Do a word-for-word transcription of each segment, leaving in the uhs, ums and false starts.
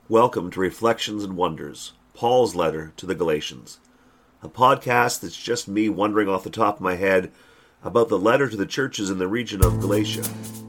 Welcome to Reflections and Wonders, Paul's letter to the Galatians, a podcast that's just me wondering off the top of my head about the letter to the churches in the region of Galatia.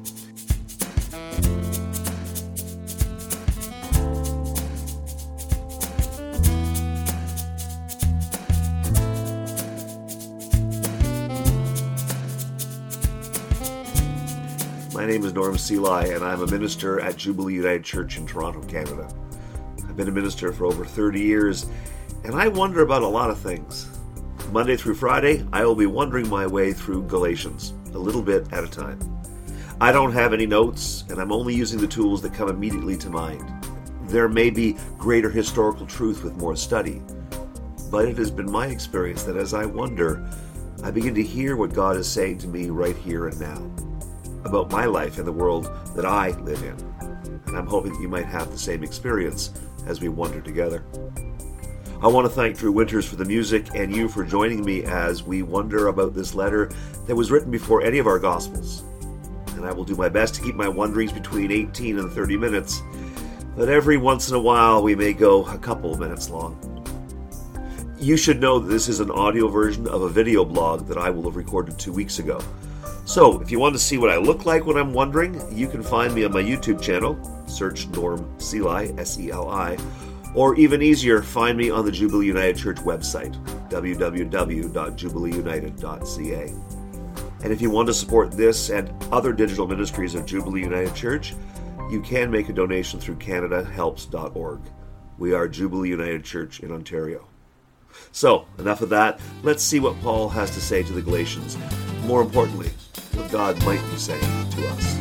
My name is Norm Seelye, and I'm a minister at Jubilee United Church in Toronto, Canada. I've been a minister for over thirty years, and I wonder about a lot of things. Monday through Friday, I will be wondering my way through Galatians, a little bit at a time. I don't have any notes, and I'm only using the tools that come immediately to mind. There may be greater historical truth with more study, but it has been my experience that as I wonder, I begin to hear what God is saying to me right here and now about my life and the world that I live in. And I'm hoping that you might have the same experience as we wonder together. I want to thank Drew Winters for the music and you for joining me as we wonder about this letter that was written before any of our Gospels. And I will do my best to keep my wonderings between eighteen and thirty minutes, but every once in a while we may go a couple of minutes long. You should know that this is an audio version of a video blog that I will have recorded two weeks ago. So, if you want to see what I look like when I'm wondering, you can find me on my YouTube channel. Search Norm Seelye, S E L I. Or even easier, find me on the Jubilee United Church website, w w w dot jubilee united dot c a. And if you want to support this and other digital ministries of Jubilee United Church, you can make a donation through canada helps dot org. We are Jubilee United Church in Ontario. So, enough of that. Let's see what Paul has to say to the Galatians. More importantly, what God might be saying to us.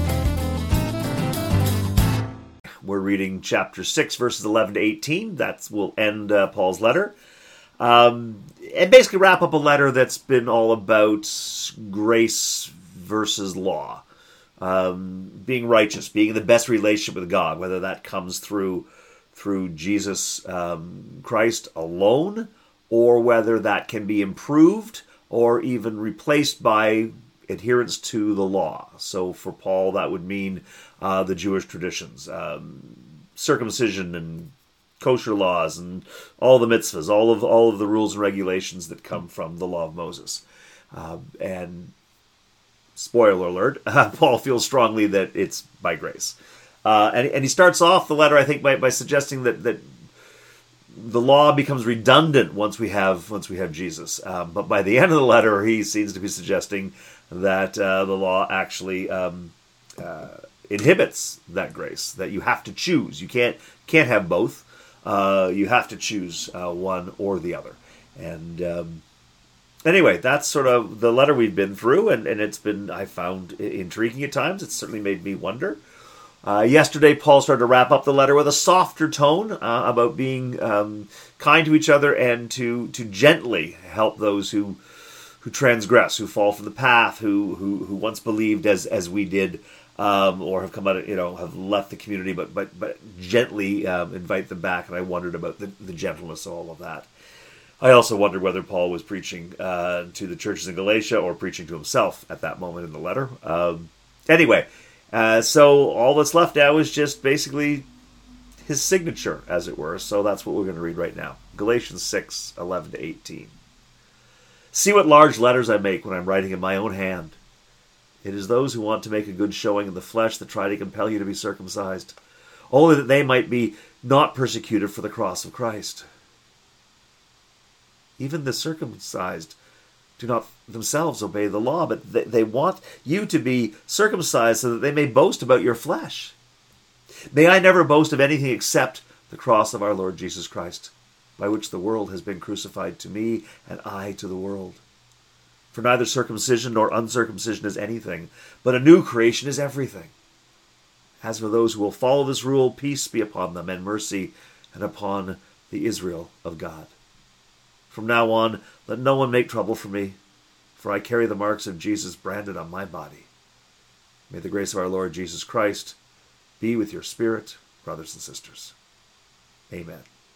We're reading chapter six, verses eleven to eighteen. That will end uh, Paul's letter. Um, and basically wrap up a letter that's been all about grace versus law. Um, being righteous, being in the best relationship with God, whether that comes through through Jesus um, Christ alone, or whether that can be improved or even replaced by adherence to the law. So for Paul, that would mean uh, the Jewish traditions, um, circumcision and kosher laws, and all the mitzvahs, all of all of the rules and regulations that come from the law of Moses. Uh, and spoiler alert, uh, Paul feels strongly that it's by grace. Uh, and, and he starts off the letter, I think, by, by suggesting that that the law becomes redundant once we have once we have Jesus. Um, but by the end of the letter, he seems to be suggesting that uh, the law actually um, uh, inhibits that grace. That you have to choose. You can't can't have both. Uh, you have to choose uh, one or the other. And um, anyway, that's sort of the letter we've been through, and, and it's been, I found, intriguing at times. It's certainly made me wonder. Uh, yesterday, Paul started to wrap up the letter with a softer tone uh, about being um, kind to each other and to to gently help those who who transgress, who fall from the path, who who, who once believed as as we did, um, or have come out, of, you know, have left the community, but but but gently um, invite them back. And I wondered about the, the gentleness of all of that. I also wondered whether Paul was preaching uh, to the churches in Galatia or preaching to himself at that moment in the letter. Um, anyway. Uh, so all that's left now is just basically his signature, as it were. So that's what we're going to read right now. Galatians six, eleven to eighteen. See what large letters I make when I'm writing in my own hand. It is those who want to make a good showing in the flesh that try to compel you to be circumcised, only that they might be not persecuted for the cross of Christ. Even the circumcised do not themselves obey the law, but they, they want you to be circumcised so that they may boast about your flesh. May I never boast of anything except the cross of our Lord Jesus Christ, by which the world has been crucified to me and I to the world. For neither circumcision nor uncircumcision is anything, but a new creation is everything. As for those who will follow this rule, peace be upon them and mercy and upon the Israel of God. From now on, let no one make trouble for me, for I carry the marks of Jesus branded on my body. May the grace of our Lord Jesus Christ be with your spirit, brothers and sisters. Amen.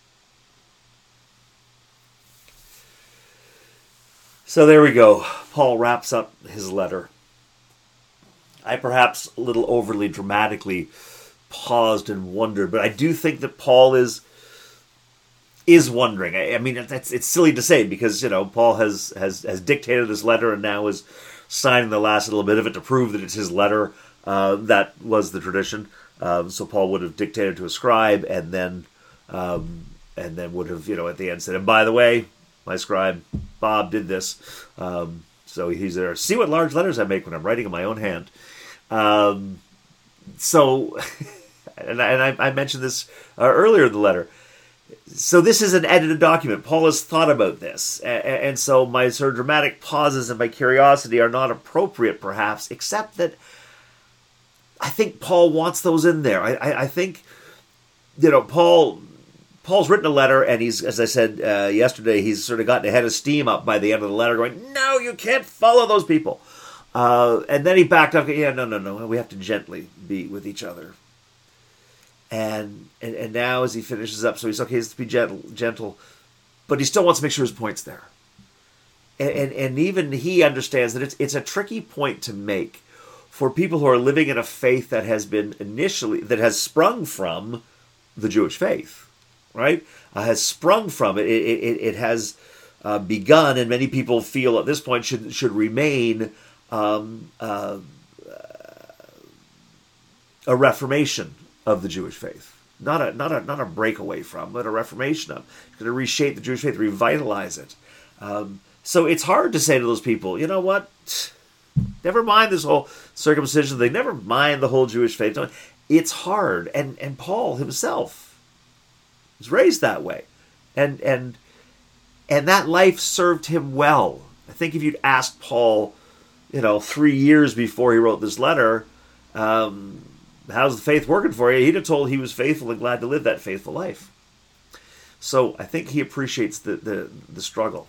So there we go. Paul wraps up his letter. I perhaps a little overly dramatically paused and wondered. But I do think that Paul is is wondering. I, I mean, it's it's silly to say because you know Paul has has has dictated this letter and now is signing the last little bit of it to prove that it's his letter. Uh, that was the tradition. Um, so Paul would have dictated to a scribe, and then um, and then would have you know at the end said, "And by the way, my scribe Bob did this." Um, so he's there. See what large letters I make when I'm writing in my own hand. Um, so, and I, and I, I mentioned this uh, earlier in the letter. So this is an edited document. Paul has thought about this. And, and so my sort of dramatic pauses and my curiosity are not appropriate, perhaps, except that I think Paul wants those in there. I, I, I think, you know, Paul... Paul's written a letter, and he's, as I said uh, yesterday, he's sort of gotten a head of steam up by the end of the letter, going, no, you can't follow those people. Uh, and then he backed up, yeah, no, no, no, we have to gently be with each other. And and, and now as he finishes up, so he's okay, let's be gentle, gentle, but he still wants to make sure his point's there. And, and, and even he understands that it's, it's a tricky point to make for people who are living in a faith that has been initially, that has sprung from the Jewish faith. Right, uh, has sprung from it. It, it, it has uh, begun, and many people feel at this point should should remain um, uh, a reformation of the Jewish faith, not a not a not a breakaway from, but a reformation of. It's going to reshape the Jewish faith, revitalize it. Um, so it's hard to say to those people, you know what? Never mind this whole circumcision thing. Never mind the whole Jewish faith. It's hard, and and Paul himself was raised that way, and and and that life served him well. I think if you'd asked Paul, you know, three years before he wrote this letter, um, how's the faith working for you? He'd have told he was faithful and glad to live that faithful life. So I think he appreciates the the, the struggle,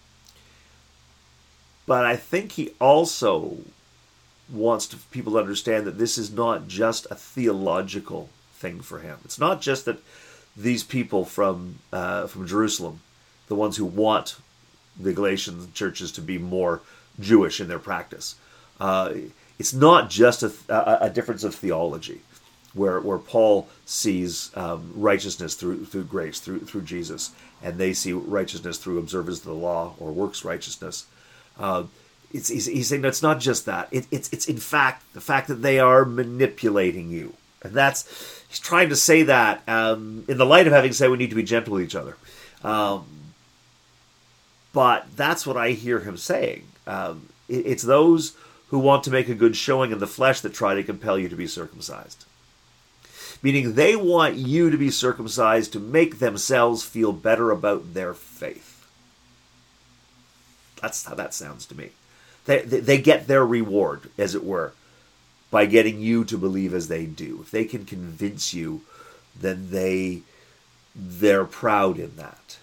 but I think he also wants to, people to understand that this is not just a theological thing for him. It's not just that these people from uh, from Jerusalem, the ones who want the Galatian churches to be more Jewish in their practice, uh, it's not just a, a, a difference of theology, where where Paul sees um, righteousness through through grace, through through Jesus, and they see righteousness through observance of the law or works righteousness. Uh, it's he's, he's saying that's not just that. It, it's it's in fact the fact that they are manipulating you. And that's, he's trying to say that um, in the light of having said we need to be gentle with each other. Um, but that's what I hear him saying. Um, it, it's those who want to make a good showing in the flesh that try to compel you to be circumcised. Meaning they want you to be circumcised to make themselves feel better about their faith. That's how that sounds to me. They, they, they get their reward, as it were, by getting you to believe as they do. If they can convince you, then they, they're proud in that.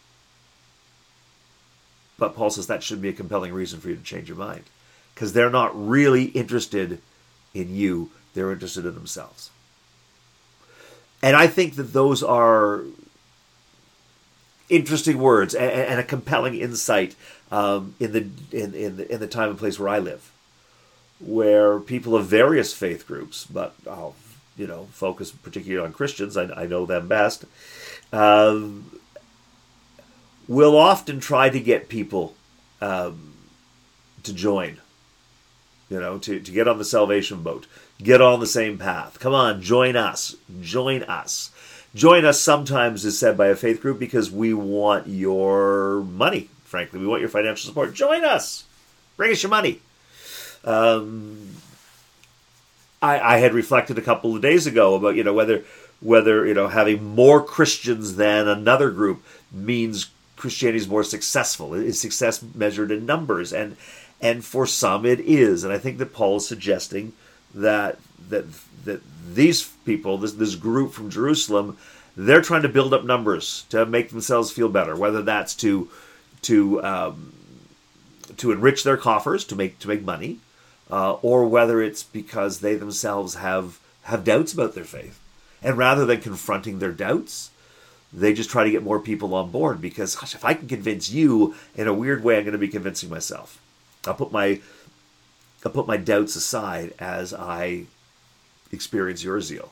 But Paul says that shouldn't be a compelling reason for you to change your mind. Because they're not really interested in you, they're interested in themselves. And I think that those are interesting words and, and a compelling insight um, in the in, in the in the time and place where I live, where people of various faith groups, but I'll you know focus particularly on Christians. I, I know them best. Um, will often try to get people um, to join. You know, to, to get on the salvation boat, get on the same path. Come on, join us, join us. Join us sometimes is said by a faith group because we want your money, frankly. We want your financial support. Join us. Bring us your money. Um, I, I had reflected a couple of days ago about, you know, whether, whether you know, having more Christians than another group means Christianity is more successful. Is success measured in numbers? And And for some it is. And I think that Paul is suggesting that that that these people, this this group from Jerusalem, they're trying to build up numbers to make themselves feel better, whether that's to to um, to enrich their coffers, to make to make money, uh, or whether it's because they themselves have have doubts about their faith. And rather than confronting their doubts, they just try to get more people on board because, gosh, if I can convince you in a weird way, I'm going to be convincing myself. I'll put my I'll put my doubts aside as I experience your zeal,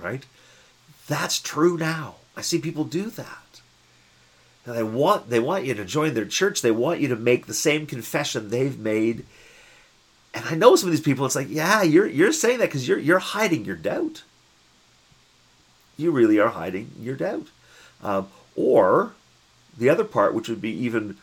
right? That's true now. I see people do that. And they want they want you to join their church. They want you to make the same confession they've made. And I know some of these people, it's like, yeah, you're you're saying that because you're you're hiding your doubt. You really are hiding your doubt. Um, or the other part, which would be even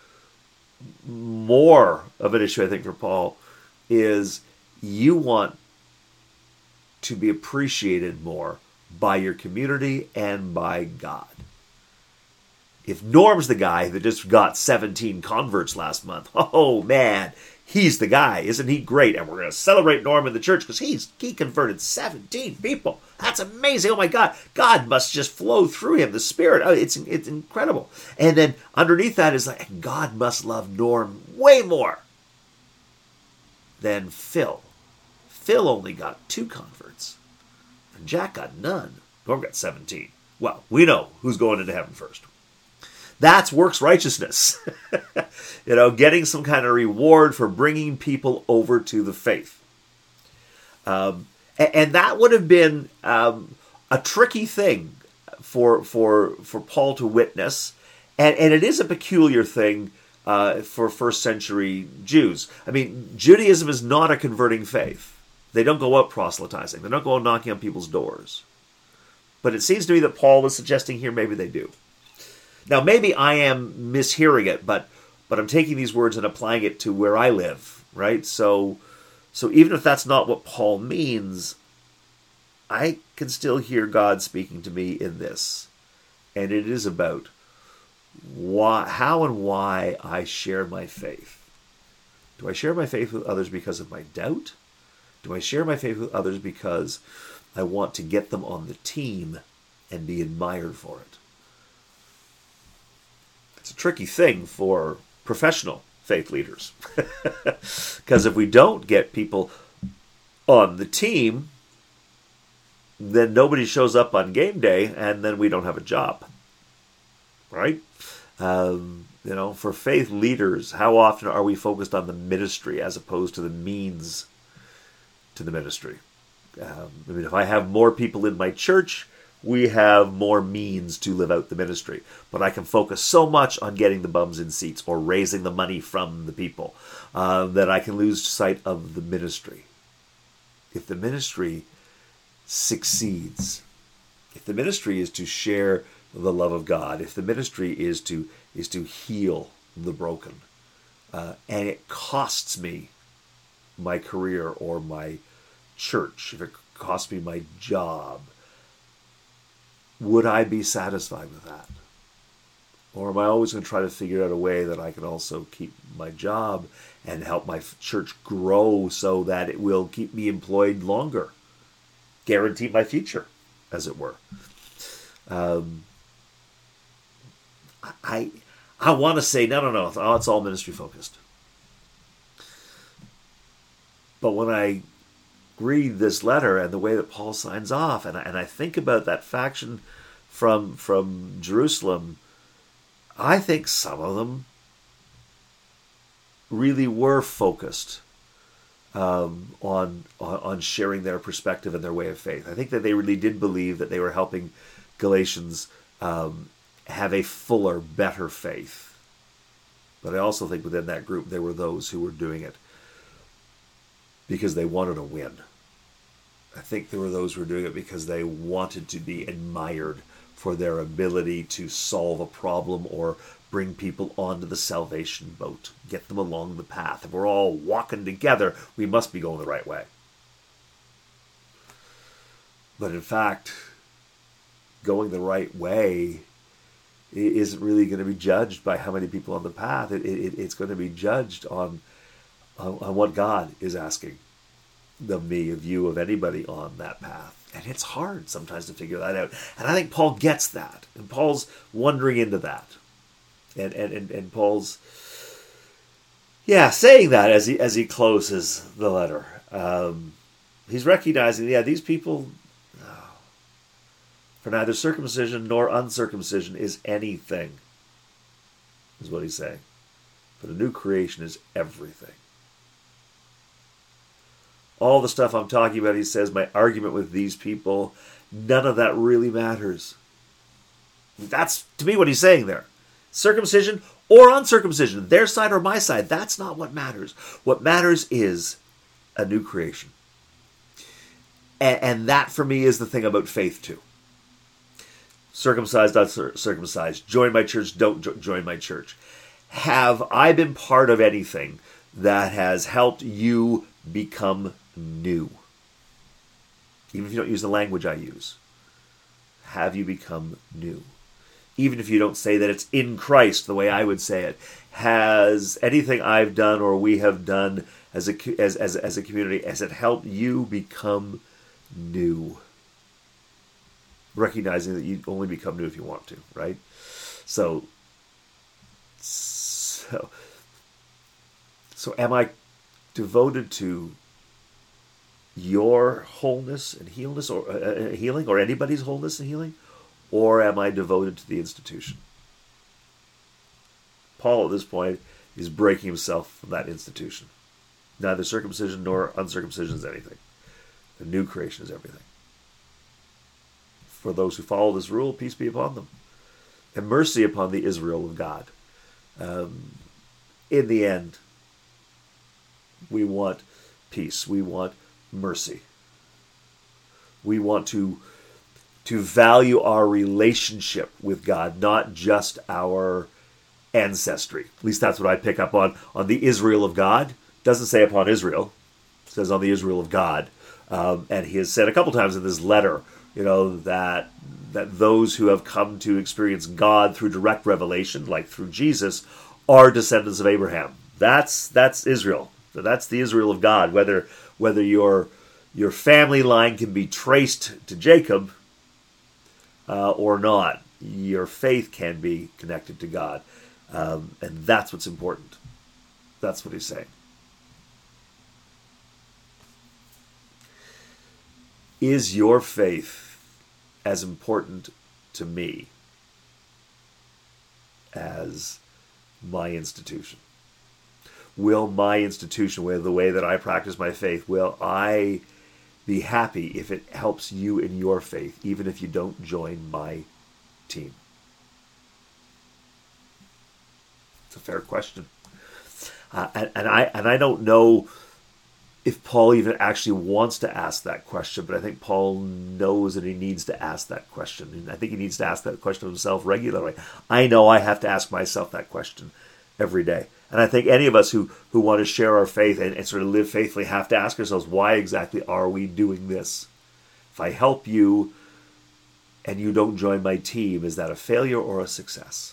more of an issue, I think, for Paul, is you want to be appreciated more by your community and by God. If Norm's the guy that just got seventeen converts last month, oh man, he's the guy. Isn't he great? And we're going to celebrate Norm in the church because he's he converted seventeen people. That's amazing. Oh my God. God must just flow through him, the Spirit. Oh, it's, it's incredible. And then underneath that is like, God must love Norm way more than Phil. Phil only got two converts. And Jack got none. Norm got seventeen. Well, we know who's going into heaven first. That's works righteousness. You know, getting some kind of reward for bringing people over to the faith. Um, and, and that would have been um, a tricky thing for for for Paul to witness. And, and it is a peculiar thing uh, for first century Jews. I mean, Judaism is not a converting faith. They don't go out proselytizing. They don't go out knocking on people's doors. But it seems to me that Paul is suggesting here maybe they do. Now, maybe I am mishearing it, but but I'm taking these words and applying it to where I live, right? So, so even if that's not what Paul means, I can still hear God speaking to me in this. And it is about why, how and why I share my faith. Do I share my faith with others because of my doubt? Do I share my faith with others because I want to get them on the team and be admired for it? It's a tricky thing for professional faith leaders. Because if we don't get people on the team, then nobody shows up on game day, and then we don't have a job. Right? Um, you know, for faith leaders, how often are we focused on the ministry as opposed to the means to the ministry? Um, I mean, if I have more people in my church, we have more means to live out the ministry. But I can focus so much on getting the bums in seats or raising the money from the people uh, that I can lose sight of the ministry. If the ministry succeeds, if the ministry is to share the love of God, if the ministry is to is to heal the broken, uh, and it costs me my career or my church, if it costs me my job, would I be satisfied with that? Or am I always going to try to figure out a way that I can also keep my job and help my church grow so that it will keep me employed longer? Guarantee my future, as it were. Um, I I want to say, no, no, no, oh, it's all ministry focused. But when I read this letter and the way that Paul signs off, and I, and I think about that faction from from Jerusalem, I think some of them really were focused um, on, on on sharing their perspective and their way of faith. I think that they really did believe that they were helping Galatians um, have a fuller, better faith. But I also think within that group there were those who were doing it because they wanted to win. I think there were those who were doing it because they wanted to be admired for their ability to solve a problem or bring people onto the salvation boat, get them along the path. If we're all walking together, we must be going the right way. But in fact, going the right way isn't really going to be judged by how many people on the path. It, it, it's going to be judged on, on, on what God is asking of me, of you, of anybody on that path. And it's hard sometimes to figure that out. And I think Paul gets that. And Paul's wandering into that. And and, and, and Paul's, yeah, saying that as he as he closes the letter. Um, he's recognizing, yeah, these people, oh, for neither circumcision nor uncircumcision is anything, is what he's saying. But a new creation is everything. All the stuff I'm talking about, he says, my argument with these people none of that really matters. That's, to me, what he's saying there. Circumcision or uncircumcision, their side or my side, that's not what matters. What matters is a new creation. And, and that, for me, is the thing about faith, too. Circumcised, uncircumcised. Join my church, don't jo- join my church. Have I been part of anything that has helped you become new? Even if you don't use the language I use. Have you become new? Even if you don't say that it's in Christ, the way I would say it. Has anything I've done or we have done as a, as, as, as a community, has it helped you become new? Recognizing that you only become new if you want to, right? So, so, so am I devoted to your wholeness and healness, or uh, healing, or anybody's wholeness and healing, or am I devoted to the institution? Paul, at this point, is breaking himself from that institution. Neither circumcision nor uncircumcision is anything. The new creation is everything. For those who follow this rule, peace be upon them, and mercy upon the Israel of God. Um, in the end, we want peace. We want mercy. We want to, to value our relationship with God, not just our ancestry. At least that's what I pick up on, on the Israel of God. It doesn't say upon Israel. It says on the Israel of God. Um, and he has said a couple times in this letter, you know, that that those who have come to experience God through direct revelation, like through Jesus, are descendants of Abraham. That's that's Israel. That's the Israel of God. Whether whether your your family line can be traced to Jacob uh, or not, your faith can be connected to God, um, and that's what's important. That's what he's saying. Is your faith as important to me as my institution? Will my institution, with the way that I practice my faith, will I be happy if it helps you in your faith, even if you don't join my team? It's a fair question. Uh, and, and I and I don't know if Paul even actually wants to ask that question, but I think Paul knows that he needs to ask that question. And I think he needs to ask that question of himself regularly. I know I have to ask myself that question every day. And I think any of us who, who want to share our faith and, and sort of live faithfully have to ask ourselves, why exactly are we doing this? If I help you and you don't join my team, is that a failure or a success?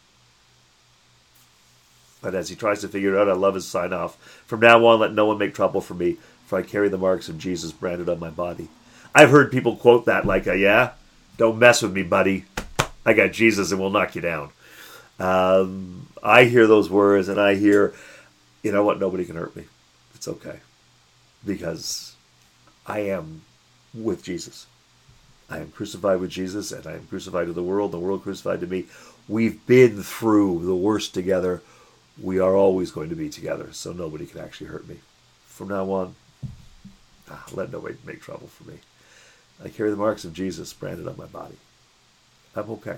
But as he tries to figure it out, I love his sign off. From now on, let no one make trouble for me, for I carry the marks of Jesus branded on my body. I've heard people quote that like, a, yeah, don't mess with me, buddy. I got Jesus and we'll knock you down. Um, I hear those words and I hear, you know what, nobody can hurt me. It's okay. Because I am with Jesus. I am crucified with Jesus and I am crucified to the world, the world crucified to me. We've been through the worst together. We are always going to be together, so nobody can actually hurt me. From now on, ah, let nobody make trouble for me. I carry the marks of Jesus branded on my body. I'm okay.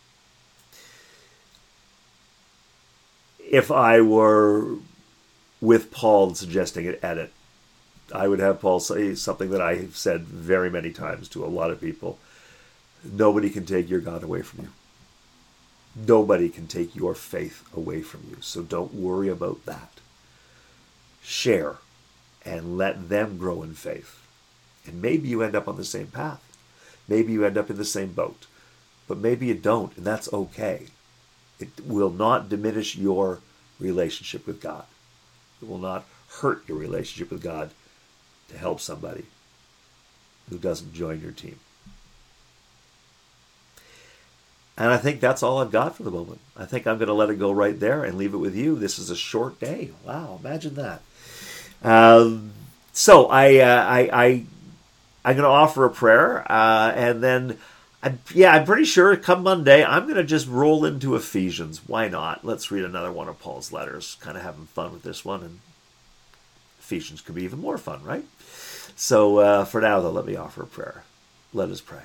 If I were with Paul suggesting an edit, I would have Paul say something that I have said very many times to a lot of people. Nobody can take your God away from you. Nobody can take your faith away from you. So don't worry about that. Share and let them grow in faith. And maybe you end up on the same path. Maybe you end up in the same boat. But maybe you don't, and that's okay. It will not diminish your relationship with God. It will not hurt your relationship with God to help somebody who doesn't join your team. And I think that's all I've got for the moment. I think I'm going to let it go right there and leave it with you. This is a short day. Wow, imagine that. Um, so I, uh, I, I, I'm going to offer a prayer, uh, and then, I, yeah, I'm pretty sure come Monday I'm going to just roll into Ephesians. Why not? Let's read another one of Paul's letters. Kind of having fun with this one, and Ephesians could be even more fun, right? So uh, for now, though, let me offer a prayer. Let us pray.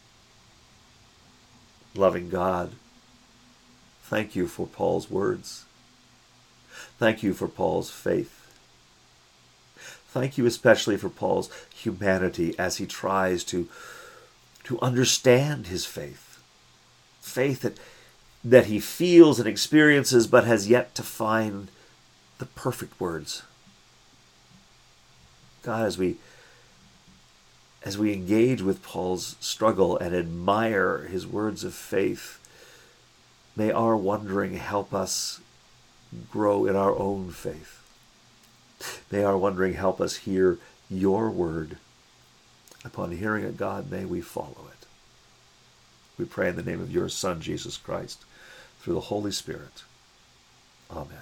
Loving God, thank you for Paul's words. Thank you for Paul's faith. Thank you especially for Paul's humanity as he tries to, to understand his faith. Faith that, that he feels and experiences but has yet to find the perfect words. God, as we as we engage with Paul's struggle and admire his words of faith, may our wondering help us grow in our own faith. May our wondering help us hear your word. Upon hearing it, God, may we follow it. We pray in the name of your Son, Jesus Christ, through the Holy Spirit. Amen.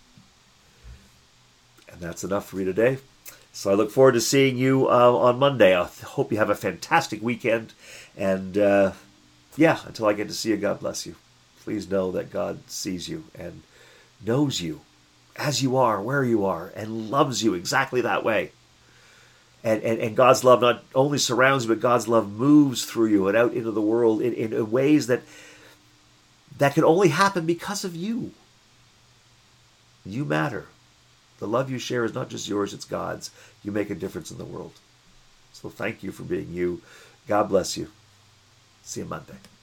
And that's enough for me today. So I look forward to seeing you uh, on Monday. I hope you have a fantastic weekend. And uh, yeah, until I get to see you, God bless you. Please know that God sees you and knows you as you are, where you are, and loves you exactly that way. And, and, and God's love not only surrounds you, but God's love moves through you and out into the world in, in ways that, that can only happen because of you. You matter. The love you share is not just yours, it's God's. You make a difference in the world. So thank you for being you. God bless you. See you Monday.